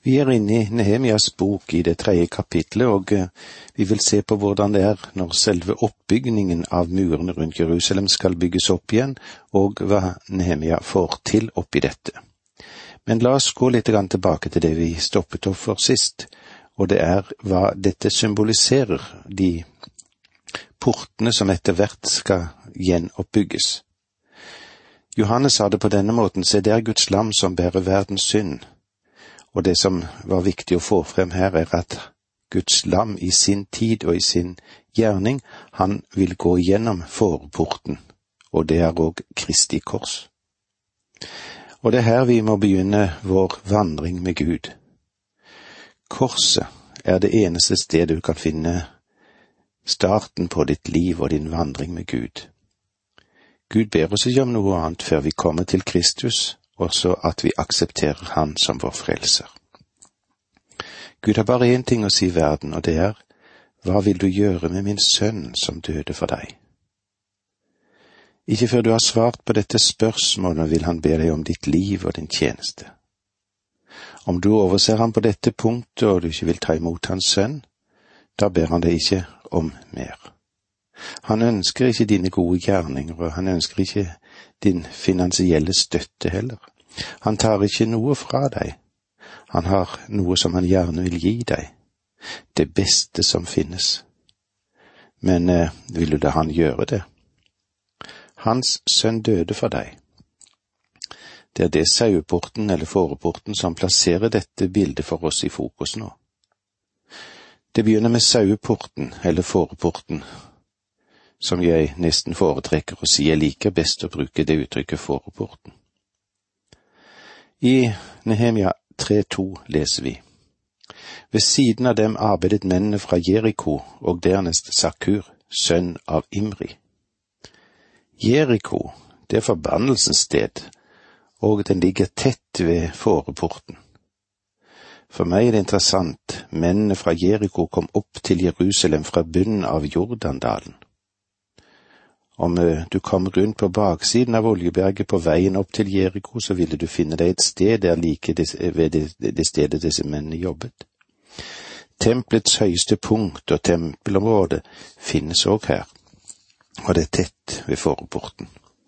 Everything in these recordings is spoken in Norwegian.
Vi er inne i Nehemias bok i det 3. kapitlet, og vi vil se på hvordan det er når selve oppbyggingen av murene rundt Jerusalem skal bygges opp igjen, og hva Nehemia får til oppi dette. Men la oss gå litt tilbake til det vi stoppet opp for sist, og det er hva dette symboliserer, de portene som etter hvert skal gjenoppbygges. Johannes sa det på denne måten: se, det er Guds lam som bærer verdens synd. Og det som var viktig å få frem her, er at Guds lam i sin tid og i sin gjerning, han vil gå gjennom forporten, og det er også Kristi kors. Og det er her vi må begynne vår vandring med Gud. Korset er det eneste stedet du kan finne starten på ditt liv og din vandring med Gud. Gud ber oss ikke om noe annet før vi kommer til Kristus, og så at vi aksepterer han som vår frelser. Gud har bare én ting å si i verden, og det er: hva vil du gjøre med min sønn som døde for deg? Ikke før du har svart på dette spørsmålet vil han be deg om ditt liv og din tjeneste. Om du overser ham på dette punktet og du ikke vil ta imot hans sønn, da ber han deg ikke om mer. Han ønsker ikke dine gode gjerninger, og han ønsker ikke din finansielle støtte heller. Han tar ikke noe fra deg. Han har noe som han gjerne vil gi deg. Det beste som finnes. Men vil du da han gjøre det? Hans sønn døde for deg. Det er det saueporten eller fåreporten som plasserer dette bildet for oss i fokus nå. Det begynner med saueporten eller fåreporten, som jeg nesten foretrekker å si. Jeg liker best å bruke det uttrykket fåreporten. I Nehemia 3:2 leser vi: ved siden av dem arbeidet mennene fra Jeriko og dernest Sakur, sønn av Imri. Jeriko, det er forbannelsens sted, og den ligger tett ved fåreporten. For meg er det interessant, mennene fra Jeriko kom opp til Jerusalem fra bunnen av Jordandalen. Om du kom rundt på baksiden av Oljeberget på veien opp til Jeriko, så ville du finne deg et sted der like ved det stedet disse mennene jobbet. Templets høyeste punkt og tempelområdet finnes også her, og det er tett ved fåreporten.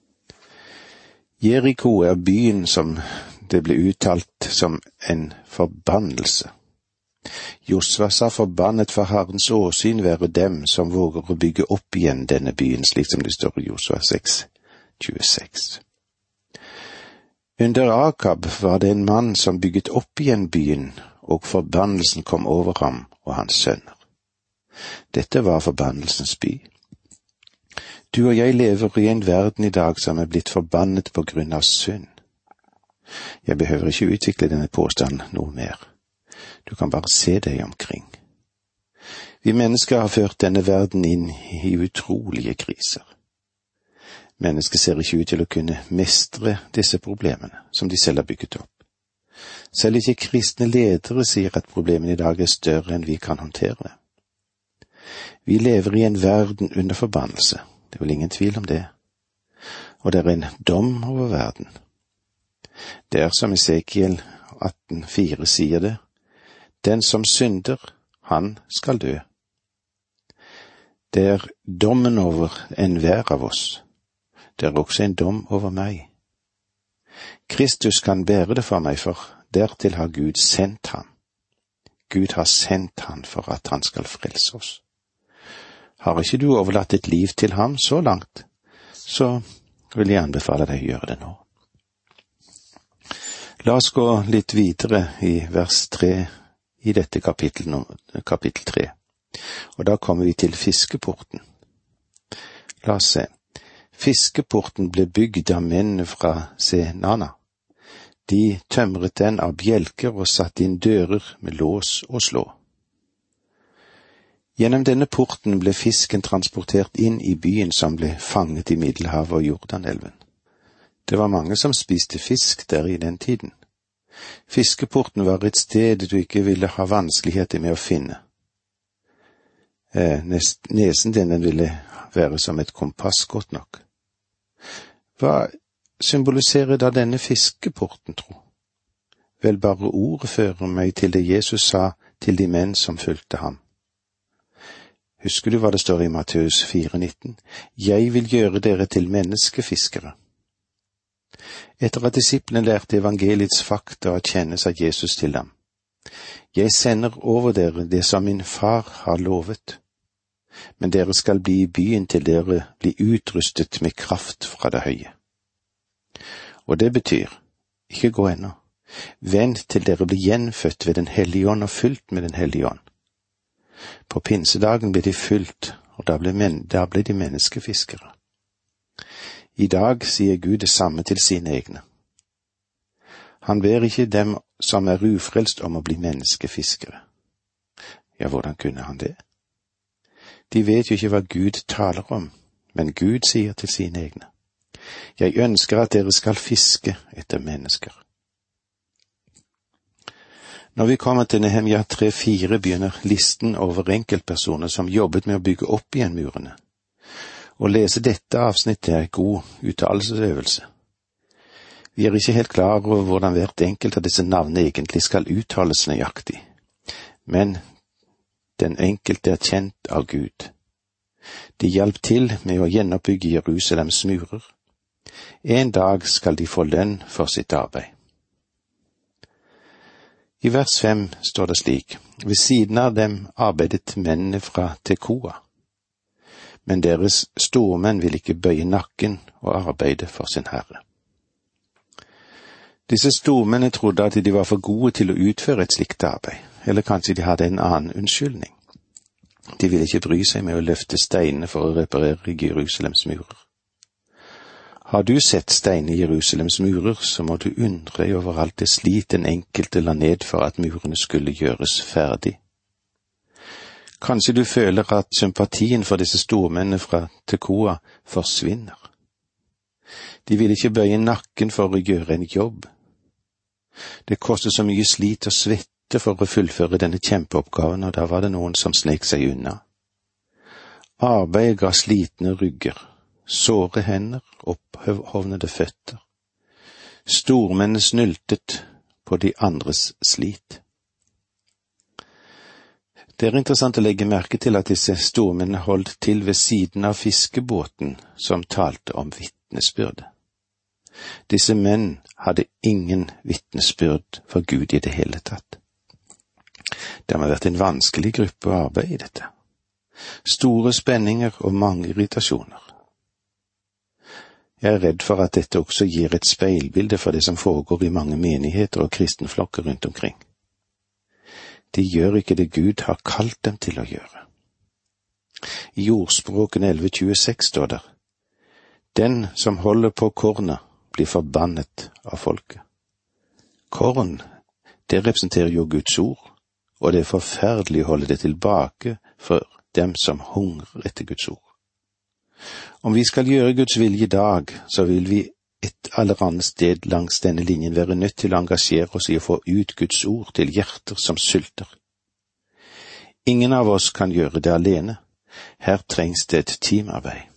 Jeriko er byen som det ble uttalt som en forbannelse. Josva sa: forbannet for Herrens åsyn være dem som våger å bygge opp igjen denne byen, slik som det står i Josva 6:26. Under Akab var det en mann som bygget opp igjen byen, og forbannelsen kom over ham og hans sønner. Dette var forbannelsens by. Du og jeg lever i en verden i dag som er blitt forbannet på grunn av synd. Jeg behøver ikke utvikle denne påstanden noe mer. Du kan bare se deg omkring. Vi mennesker har ført denne verden inn i utrolige kriser. Mennesket ser ikke ut til å kunne mestre disse problemene som de selv har bygget opp. Selv ikke kristne ledere sier at problemene i dag er større enn vi kan håndtere. Vi lever i en verden under forbannelse. Det er vel ingen tvil om det. Og det er en dom over verden. Det er som Esekiel 18,4 sier det: den som synder, han skal dø. Det er dommen over enhver av oss. Det er også en dom over meg. Kristus kan bære det for meg, for dertil har Gud sendt ham. Gud har sendt ham for at han skal frelse oss. Har ikke du overlatt ditt liv til ham så langt, så vil jeg anbefale deg å gjøre det nå. La oss gå litt videre i vers 3 i dette kapittel 3. Og da kommer vi til fiskeporten. La oss se. Fiskeporten ble bygd av mennene fra Senana. De tømret den av bjelker og satte inn dører med lås og slå. Gjennom denne porten ble fisken transportert inn i byen som ble fanget i Middelhavet og Jordanelven. Det var mange som spiste fisk der i den tiden. Fiskeporten var et sted du ikke ville ha vanskeligheter med å finne. Nesen din ville være som et kompass godt nok. Hva symboliserer da denne fiskeporten, tro? Vel, bare ordet fører meg til det Jesus sa til de menn som fulgte ham. Husker du hva det står i Matteus 4,19? Jeg vil gjøre dere til menneskefiskere. Etter at disiplene lærte evangeliets fakta og kjenne seg Jesus til dem. Jeg sender over dere det som min far har lovet, men dere skal bli i byen til dere blir utrustet med kraft fra det høye. Og det betyr, ikke gå ennå, vent til dere blir gjenfødt ved den hellige ånd og fylt med den hellige ånd. På pinsedagen ble de fylt, og da ble de menneskefiskere. I dag sier Gud det samme til sine egne. Han ber ikke dem som er ufrelst om å bli menneskefiskere. Ja, hvordan kunne han det? De vet jo ikke hva Gud taler om, men Gud sier til sine egne. Jeg ønsker at dere skal fiske etter mennesker. Når vi kommer til Nehemia 3,4 begynner listen over enkeltpersoner som jobbet med å bygge opp igjen murene. Å lese dette avsnittet er god uttalelsesøvelse. Vi er ikke helt klar over hvordan hvert enkelt av disse navnene egentlig skal uttales nøyaktig, men den enkelte er kjent av Gud. De hjalp til med å gjenoppbygge Jerusalems murer. En dag skal de få lønn for sitt arbeid. I vers 5 står det slik, ved siden av dem arbeidet mennene fra Tekoa, men deres stormenn vil ikke bøye nakken og arbeide for sin herre. Disse stormennene trodde at de var for gode til å utføre et slikt arbeid, eller kanskje de hadde en annen unnskyldning. De ville ikke bry seg med å løfte steinene for å reparere Jerusalems murer. Har du sett steiner i Jerusalems murer, så må du undre deg over alt det slit den enkelte la ned for at murene skulle gjøres ferdig. Kanskje du føler at sympatien for disse stormennene fra Tekoa forsvinner. De vil ikke bøye nakken for å gjøre en jobb. Det koster så mye slit og svette for å fullføre denne kjempeoppgaven, og da var det noen som snek seg unna. Arbeid ga slitne rygger, såre hender, opphovnede føtter. Stormennene snyltet på de andres slit. Det er interessant å legge merke til at disse stormennene holdt til ved siden av fiskebåten som talte om vitnesbyrd. Disse menn hadde ingen vitnesbyrd for Gud i det hele tatt. Det har vært en vanskelig gruppe å arbeide i dette. Store spenninger og mange irritasjoner. Jeg er redd for at dette også gir et speilbilde for det som foregår i mange menigheter og kristenflokker rundt omkring. De gjør ikke det Gud har kalt dem til å gjøre. I Ordspråken 11,26 står der, den som holder på kornet blir forbannet av folket. Korn, det representerer jo Guds ord, og det er forferdelig å holde det tilbake for dem som hungrer etter Guds ord. Om vi skal gjøre Guds vilje i dag, så vil vi et eller annet sted langs denne linjen være nødt til å engasjere oss i å få ut Guds ord til hjerter som sulter. Ingen av oss kan gjøre det alene. Her trengs det et teamarbeid.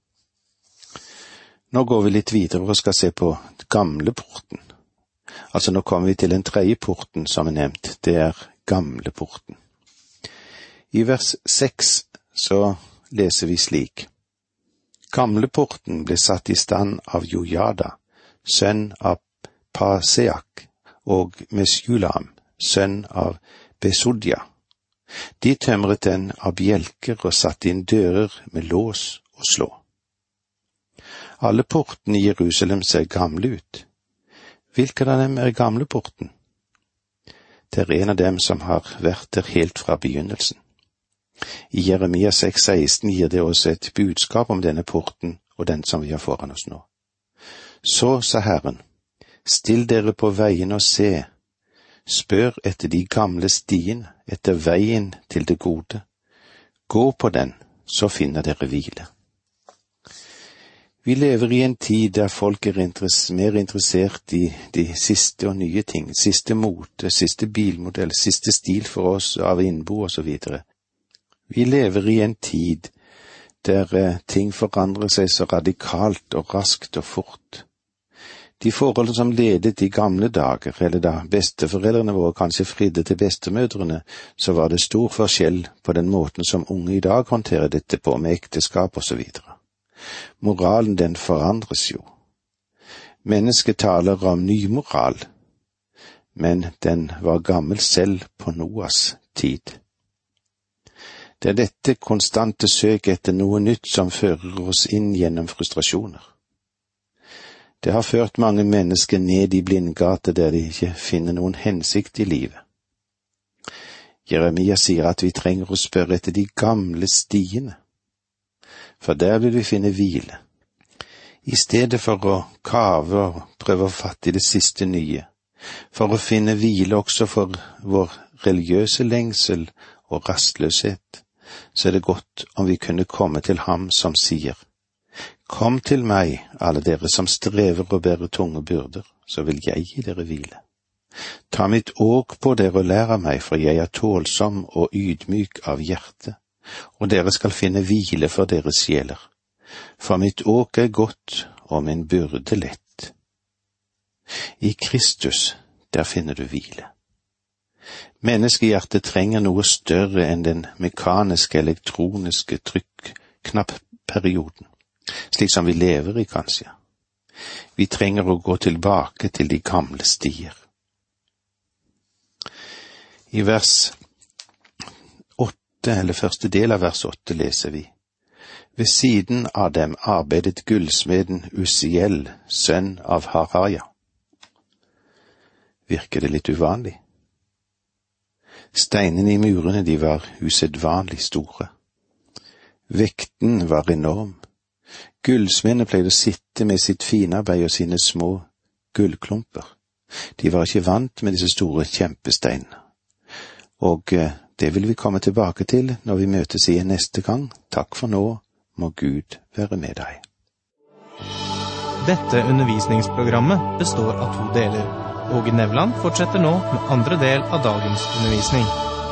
Nå går vi litt videre og skal se på gamle porten. Altså nå kommer vi til den tredje porten som er nevnt, det er gamle porten. I vers 6 så leser vi slik. Gamle porten ble satt i stand av Jojada, sønn av Paseak, og Mesjulam, sønn av Besodja. De tømret den av bjelker og satte inn dører med lås og slå. Alle portene i Jerusalem ser gamle ut. Hvilken av dem er gamle porten? Det er en av dem som har vært der helt fra begynnelsen. I Jeremia 6,16 gir det oss et budskap om denne porten og den som vi har foran oss nå. Så sa Herren, still dere på veien og se, spør etter de gamle stien, etter veien til det gode. Gå på den, så finner dere hvile. Vi lever i en tid der folk er mer interessert i de siste og nye ting, siste mote, siste bilmodell, siste stil for oss av innbo og så videre. Vi lever i en tid der ting forandrer seg så radikalt og raskt og fort. De forhold som ledet i gamle dager, eller da besteforeldrene våre kanskje fridde til bestemødrene, så var det stor forskjell på den måten som unge i dag håndterer dette på med ekteskap og så videre. Moralen den forandres jo. Mennesket taler om ny moral, men den var gammel selv på Noas tid. Det er dette konstante søk etter noe nytt som fører oss inn gjennom frustrasjoner. Det har ført mange mennesker ned i blindgate der de ikke finner noen hensikt i livet. Jeremia sier at vi trenger å spørre etter de gamle stiene, for der vil vi finne hvile. I stedet for å kave og prøve å fatte i det siste nye, for å finne hvile også for vår religiøse lengsel og rastløshet, så er det godt om vi kunne komme til ham som sier: Kom til meg, alle dere som strever og bærer tunge byrder, så vil jeg gi dere hvile. Ta mitt åk på dere og lær av meg, for jeg er tålsom og ydmyk av hjerte, og dere skal finne hvile for deres sjeler. For mitt åk er godt og min byrde lett. I Kristus, der finner du hvile. Menneskehjertet trenger noe større enn den mekaniske, elektroniske trykknappperioden, slik som vi lever i kanskje. Vi trenger å gå tilbake til de gamle stier. I vers 8, eller første del av vers 8, leser vi: Ved siden av dem arbeidet gullsmeden Uziel, sønn av Haraja. Virker det litt uvanlig? Steinene i murene, de var usedvanlig store. Vekten var enorm. Gullsmedene pleide å sitte med sitt finarbeid og sine små gullklumper. De var ikke vant med disse store kjempesteinene. Og det vil vi komme tilbake til når vi møtes igjen neste gang. Takk for nå, må Gud være med deg. Dette undervisningsprogrammet består av 2 deler. Åge Nevland fortsetter nå med andre del av dagens undervisning.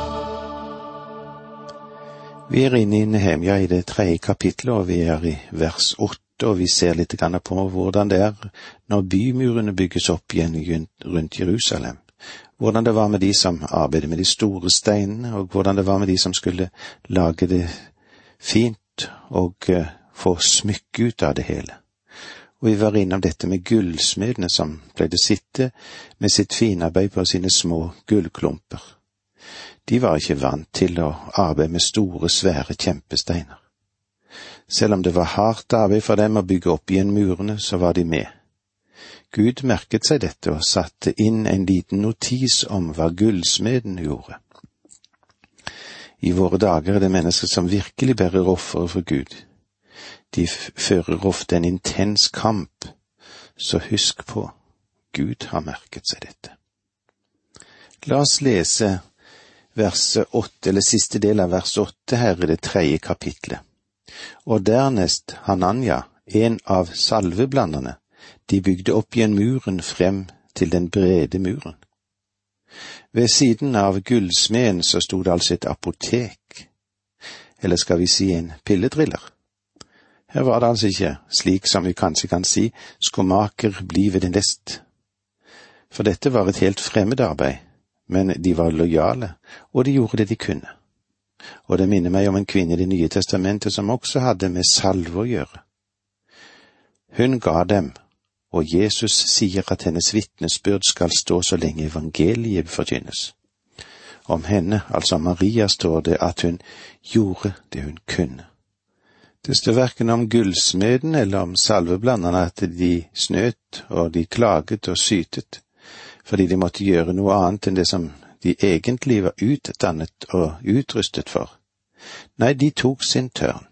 Vi er inne i Nehemia i det 3. kapitlet, og vi er i vers 8, og vi ser litt grann på hvordan det er når bymurene bygges opp igjen rundt Jerusalem. Hvordan det var med de som arbeidet med de store steinene, og hvordan det var med de som skulle lage det fint og få smykke ut av det hele. Og vi var innom dette med gullsmedene som pleide å sitte med sitt finarbeid på sine små gullklumper. De var ikke vant til å arbeide med store, svære kjempesteiner. Selv om det var hardt arbeid for dem å bygge opp igjen murene, så var de med. Gud merket seg dette og satte inn en liten notis om hva gullsmeden gjorde. I våre dager er det mennesker som virkelig bærer ofre for Gud. De fører ofte en intens kamp, så husk på, Gud har merket seg dette. La oss lese verset 8, eller siste del av vers 8 her i det 3. kapitlet. Og dernest Hanania, en av salveblanderne, de bygde opp igjen muren frem til den brede muren. Ved siden av gullsmeden så stod det altså et apotek, eller skal vi si en pilledriller. Her var det altså ikke, slik som vi kanskje kan si, skomaker bli ved din lest. For dette var et helt fremmed arbeid, men de var lojale, og de gjorde det de kunne. Og det minner meg om en kvinne i Det nye testamentet som også hadde med salve å gjøre. Hun ga dem, og Jesus sier at hennes vitnesbyrd skal stå så lenge evangeliet forkynnes. Om henne, altså Maria, står det at hun gjorde det hun kunne. Det står hverken om gullsmeden eller om salveblanderne at de snøt og de klaget og sytet, fordi de måtte gjøre noe annet enn det som de egentlig var utdannet og utrustet for. Nei, de tok sin tørn.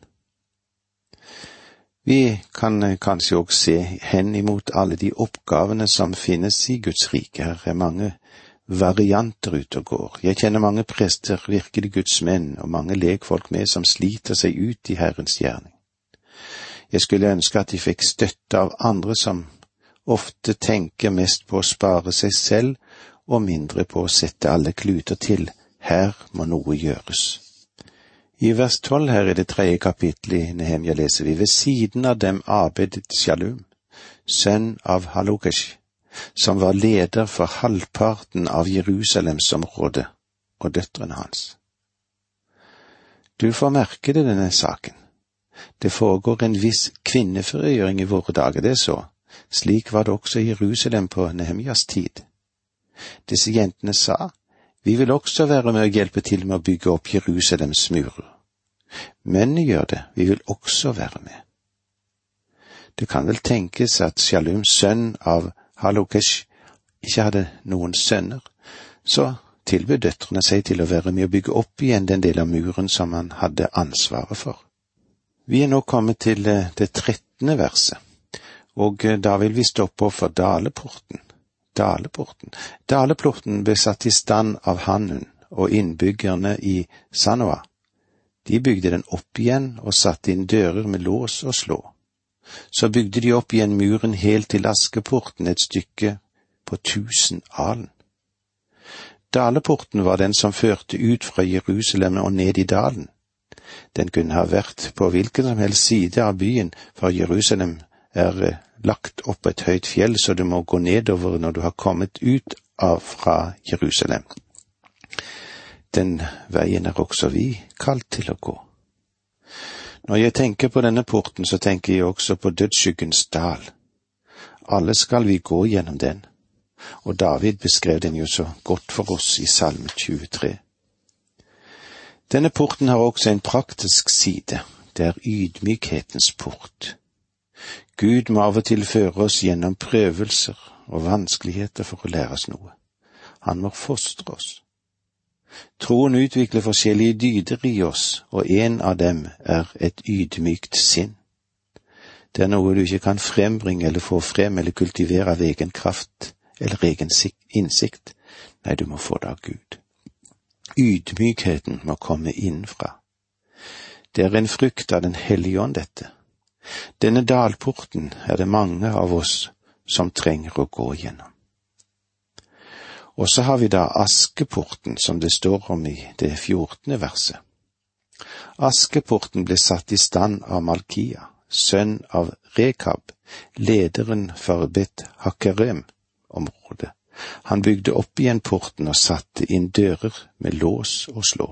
Vi kan kanskje også se hen imot alle de oppgavene som finnes i Guds rike. Her er mange varianter ute og går. Jeg kjenner mange prester, virkelig Guds menn, og mange lekfolk med som sliter seg ut i Herrens gjerning. Jeg skulle ønske at de fikk støtte av andre som ofte tenker mest på å spare seg selv og mindre på å sette alle kluter til. Her må noe gjøres. I vers 12 her i det 3. kapittelet i Nehemia leser vi: Ved siden av dem arbeidet Shalum, sønn av Halokesh, som var leder for halvparten av Jerusalemsområdet og døtrene hans. Du får merke det denne saken. Det foregår en viss kvinneforøyring i våre dager, det så. Slik var det også i Jerusalem på Nehemjas tid. Disse jentene sa, vi vil også være med å hjelpe til med å bygge opp Jerusalems murer. Mennene gjør det, vi vil også være med. Det kan vel tenkes at Shallums sønn av Halokesh ikke hadde noen sønner, så tilbød døtrene seg til å være med å bygge opp igjen den del av muren som han hadde ansvaret for. Vi er nå kommet til det 13. verset, og da vil vi stoppe opp for Daleporten. Daleporten ble satt i stand av Hanun og innbyggerne i Sanoa. De bygde den opp igjen og satte inn dører med lås og slå. Så bygde de opp igjen muren helt til Askeporten, et stykke på 1000 alen. Daleporten var den som førte ut fra Jerusalem og ned i dalen. Den kunne ha vært på hvilken som helst side av byen, for Jerusalem er lagt opp et høyt fjell, så du må gå nedover når du har kommet ut fra Jerusalem. Den veien er også vi kalt til å gå. Når jeg tenker på denne porten, så tenker jeg også på dødsskyggens dal. Alle skal vi gå gjennom den, og David beskrev den jo så godt for oss i Salme 23. Denne porten har også en praktisk side, det er ydmykhetens port. Gud må av og til føre oss gjennom prøvelser og vanskeligheter for å lære oss noe. Han må fostre oss. Troen utvikler forskjellige dyder i oss, og en av dem er et ydmykt sinn. Det er noe du ikke kan frembringe eller få frem eller kultivere av egen kraft eller egen innsikt. Nei, du må få det av Gud. Ydmykheten må komme innenfra. Det er en frukt av den hellige ånd, dette. Denne dalporten er det mange av oss som trenger å gå gjennom. Og så har vi da Askeporten, som det står om i det 14. verset. Askeporten ble satt i stand av Malkia, sønn av Rekab, lederen for Bet Hakkerem-området. Han bygde opp igjen porten og satte inn dører med lås og slå.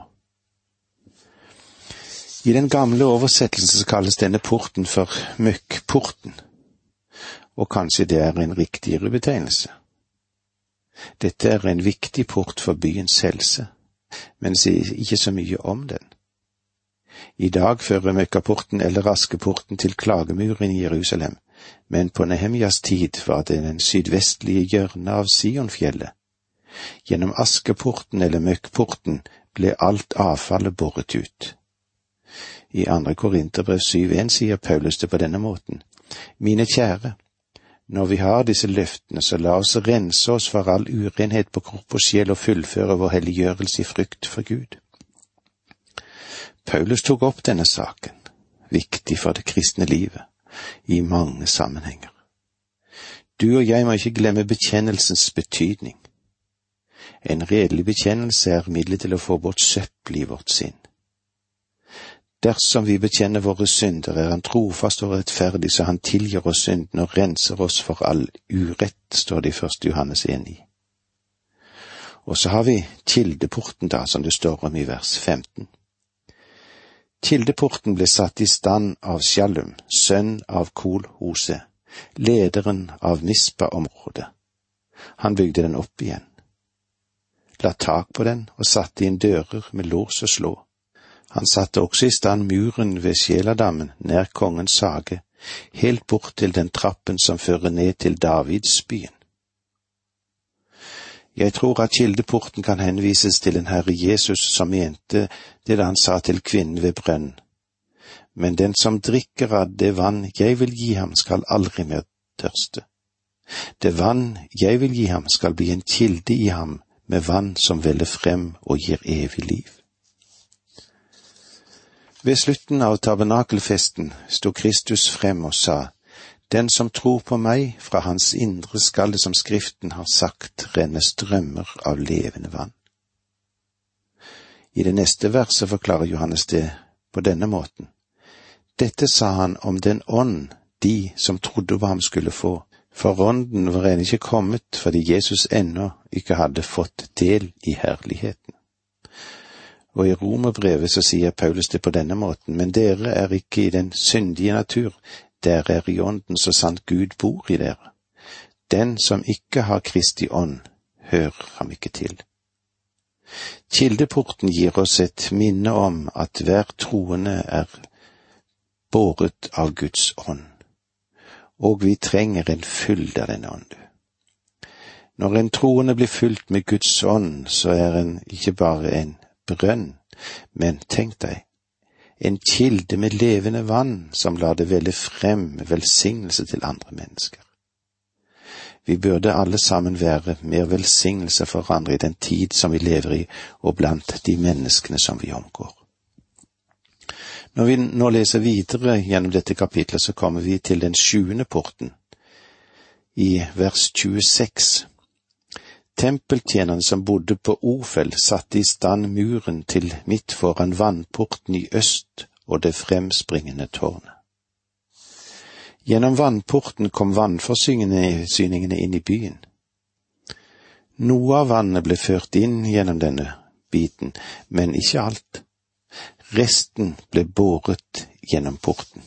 I den gamle oversettelsen kalles denne porten for Møkkporten, og kanskje det er en riktigere betegnelse. Dette er en viktig port for byens helse, men sier ikke så mye om den. I dag fører Møkkaporten eller Askeporten til klagemuren i Jerusalem, men på Nehemjas tid var det den sydvestlige hjørnet av Sionfjellet. Gjennom Askeporten eller Møkkporten ble alt avfallet båret ut. I 2. Korinterbrev 7,1 sier Paulus det på denne måten: Mine kjære, når vi har disse løftene, så la oss rense oss for all urenhet på kropp og sjel og fullføre vår helliggjørelse i frykt for Gud. Paulus tok opp denne saken, viktig for det kristne livet, i mange sammenhenger. Du og jeg må ikke glemme bekjennelsens betydning. En redelig bekjennelse er middelet til å få bort søppel i vårt sinn. Dersom vi bekjenner våre synder, er han trofast og rettferdig, så han tilgir oss synden og renser oss for all urett, står det i 1. Johannes 1,9. Og så har vi kildeporten da, som det står om i vers 15. Kildeporten ble satt i stand av Shallum, sønn av Kol-Hose, lederen av Mispa-området. Han bygde den opp igjen, la tak på den og satte inn dører med lås og slå. Han satte også i stand muren ved Sjeladammen nær kongens hage, helt bort til den trappen som fører ned til Davidsbyen. Jeg tror at kildeporten kan henvises til den Herre Jesus som mente det da han sa til kvinnen ved brønnen. Men den som drikker av det vann jeg vil gi ham, skal aldri mer tørste. Det vann jeg vil gi ham skal bli en kilde i ham med vann som veller frem og gir evig liv. Ved slutten av tabernakelfesten sto Kristus frem og sa, den som tror på meg, fra hans indre skal det som Skriften har sagt, renne strømmer av levende vann. I det neste verset forklarer Johannes det på denne måten. Dette sa han om den ånd, de som trodde på ham skulle få, for ånden var ennå ikke kommet fordi Jesus ennå ikke hadde fått del i herligheten. Og i Romerbrevet så sier Paulus det på denne måten, men dere er ikke i den syndige natur, dere er i ånden så sant Gud bor i dere. Den som ikke har Kristi ånd, hører ham ikke til. Kildeporten gir oss et minne om at hver troende er båret av Guds ånd, og vi trenger en fylde av denne ånd. Når en troende blir fylt med Guds ånd, så er en ikke bare en brønn, men tenk deg, en kilde med levende vann som lar det velle frem velsignelse til andre mennesker. Vi burde alle sammen være mer velsignelse for andre i den tid som vi lever i, og blant de menneskene som vi omgår. Når vi nå leser videre gjennom dette kapitlet, så kommer vi til den 7. porten, i vers 26. Tempeltjenerne som bodde på Ofel satte i stand muren til midt foran vannporten i øst og det fremspringende tårnet. Gjennom vannporten kom vannforsyningene inn i byen. Noe av vannet ble ført inn gjennom denne biten, men ikke alt. Resten ble båret gjennom porten.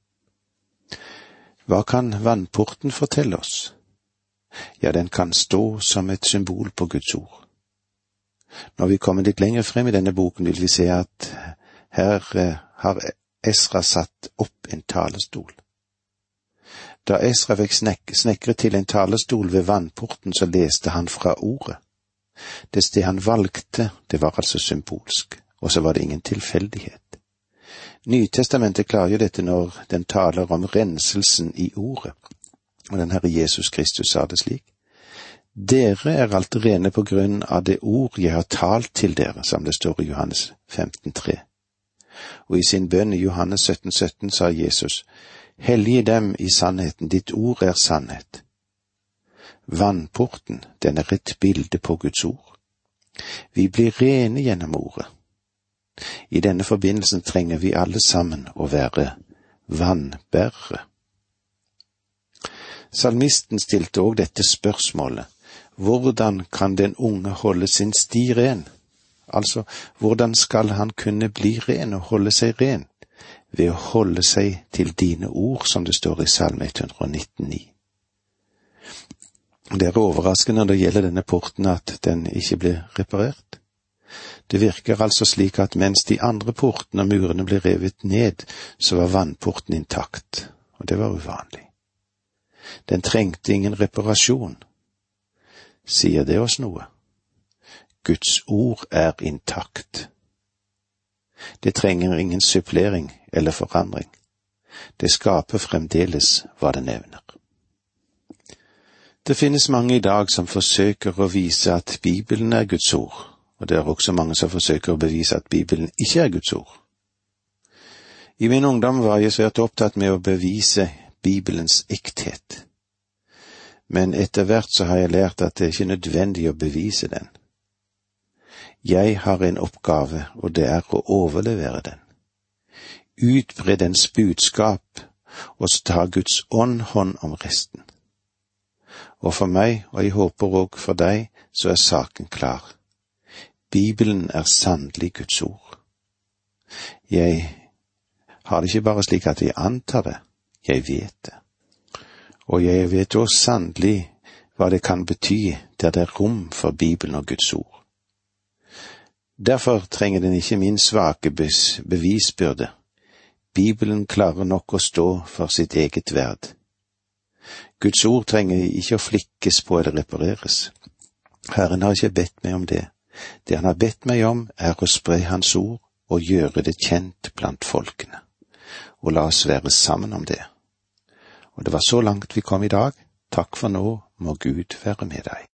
Hva kan vannporten fortelle oss? Ja, den kan stå som et symbol på Guds ord. Når vi kommer litt lenger frem i denne boken, vil vi se at her har Esra satt opp en talestol. Da Esra fikk snekret til en talestol ved vannporten, så leste han fra ordet. Det sted han valgte, det var altså symbolsk, og så var det ingen tilfeldighet. Nytestamentet klargjør dette når den taler om renselsen i ordet. Og den Herre Jesus Kristus sa det slik: Dere er alt rene på grunn av det ord jeg har talt til dere, som det står i Johannes 15,3. Og i sin bønn i Johannes 17,17 sa Jesus: Hellige dem i sannheten, ditt ord er sannhet. Vannporten, den er et bilde på Guds ord. Vi blir rene gjennom ordet. I denne forbindelsen trenger vi alle sammen å være vannbærere. Salmisten stilte også dette spørsmålet: hvordan kan den unge holde sin sti ren? Altså, hvordan skal han kunne bli ren og holde seg ren? Ved å holde seg til dine ord, som det står i Salme 119,9. Det er overraskende når det gjelder denne porten at den ikke ble reparert. Det virker altså slik at mens de andre portene og murene ble revet ned, så var vannporten intakt, og det var uvanlig. Den trengte ingen reparasjon. Sier det oss noe? Guds ord er intakt. Det trenger ingen supplering eller forandring. Det skaper fremdeles hva det nevner. Det finnes mange i dag som forsøker å vise at Bibelen er Guds ord, og det er også mange som forsøker å bevise at Bibelen ikke er Guds ord. I min ungdom var jeg svært opptatt med å bevise Bibelens ekthet. Men etter hvert så har jeg lært at det ikke er nødvendig å bevise den. Jeg har en oppgave, og det er å overlevere den. Utbre dens budskap, og så tar Guds ånd hånd om resten. Og for meg, og jeg håper også for deg, så er saken klar. Bibelen er sannelig Guds ord. Jeg har det ikke bare slik at jeg antar det, jeg vet det. Og jeg vet også sannelig hva det kan bety der det er rom for Bibelen og Guds ord. Derfor trenger den ikke min svake bevisbyrde. Bibelen klarer nok å stå for sitt eget verd. Guds ord trenger ikke å flikkes på eller repareres. Herren har ikke bedt meg om det. Det han har bedt meg om, er å spre hans ord og gjøre det kjent blant folkene. Og la oss være sammen om det. Og det var så langt vi kom i dag. Takk for nå, må Gud være med deg.